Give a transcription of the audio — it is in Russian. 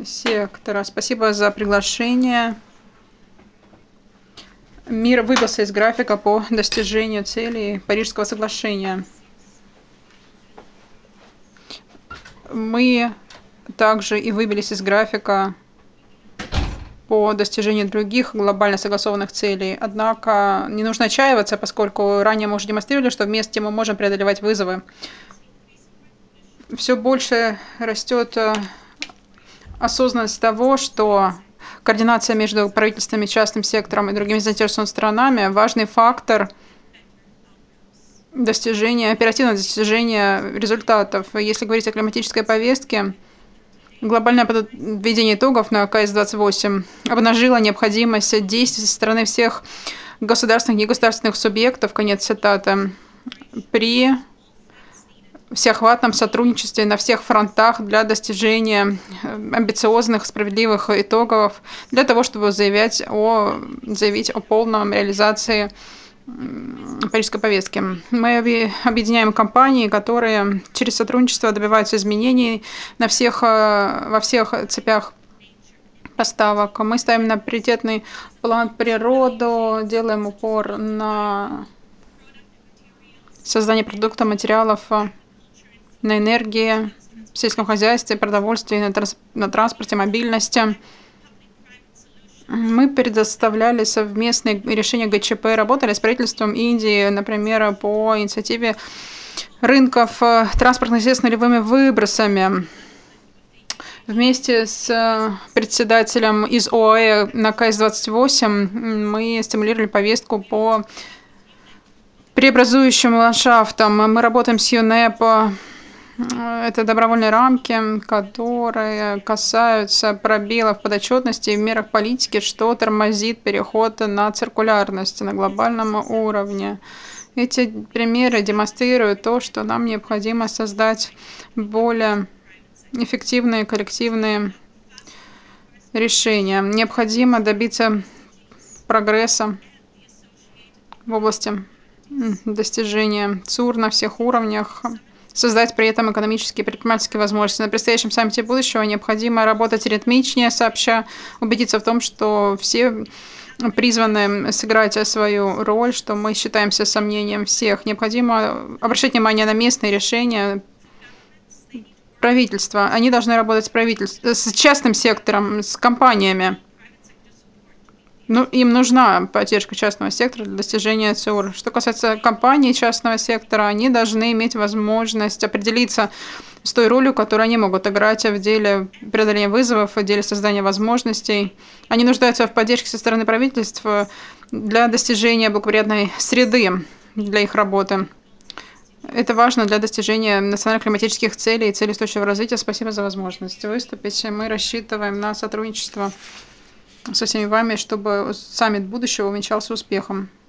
сектора. Спасибо за приглашение. Мир выбился из графика по достижению целей Парижского соглашения. Мы также и выбились из графика по достижению других глобально согласованных целей. Однако не нужно отчаиваться, поскольку ранее мы уже демонстрировали, что вместе мы можем преодолевать вызовы. Все больше растет осознанность того, что координация между правительствами, частным сектором и другими заинтересованными сторонами – важный фактор оперативного достижения результатов. Если говорить о климатической повестке, глобальное подведение итогов на КС-28 обнажило необходимость действий со стороны всех государственных и негосударственных субъектов, конец цитаты, при всеохватном сотрудничестве на всех фронтах для достижения амбициозных, справедливых итогов, для того, чтобы заявить о полной реализации Парижской повестки. Мы объединяем компании, которые через сотрудничество добиваются изменений во всех цепях поставок. Мы ставим на приоритетный план природу, делаем упор на создание продуктов, материалов, на энергии, в сельском хозяйстве, продовольствии, на транспорте, мобильности. Мы предоставляли совместные решения ГЧП, работали с правительством Индии, например, по инициативе рынков транспортных средств с нулевыми выбросами. Вместе с председателем из ОАЭ на КС-28 мы стимулировали повестку по преобразующим ландшафтам. Мы работаем с ЮНЕП. Это добровольные рамки, которые касаются пробелов подотчетности в мерах политики, что тормозит переход на циркулярность на глобальном уровне. Эти примеры демонстрируют то, что нам необходимо создать более эффективные коллективные решения. Необходимо добиться прогресса в области достижения ЦУР на всех уровнях, создать при этом экономические и предпринимательские возможности. На предстоящем саммите будущего необходимо работать ритмичнее, сообща, убедиться в том, что все призваны сыграть свою роль, что мы считаемся сомнением всех. Необходимо обращать внимание на местные решения правительства. Они должны работать с частным сектором, с компаниями. Им нужна поддержка частного сектора для достижения ЦУР. Что касается компаний частного сектора, они должны иметь возможность определиться с той ролью, которую они могут играть в деле преодоления вызовов, в деле создания возможностей. Они нуждаются в поддержке со стороны правительства для достижения благоприятной среды для их работы. Это важно для достижения национальных климатических целей и целей устойчивого развития. Спасибо за возможность выступить. Мы рассчитываем на сотрудничество со всеми вами, чтобы саммит будущего увенчался успехом.